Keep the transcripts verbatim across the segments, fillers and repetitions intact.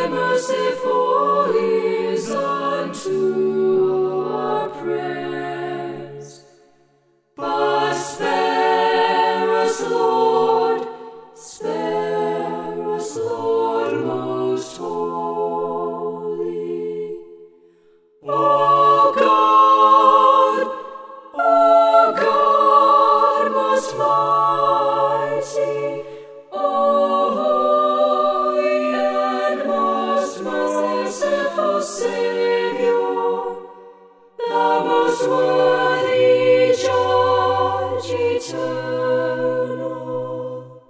merciful, listen to our prayers. But spare us, Lord, spare us, Lord most holy. O God, O God most mighty, O holy and most merciful Saviour, thou most worthy Judge eternal,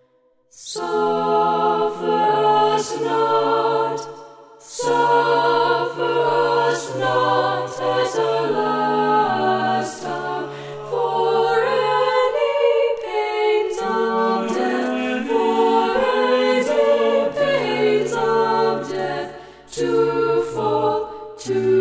suffer us not, suffer us not at our last hour for any pains of death, for any pains of death to fall to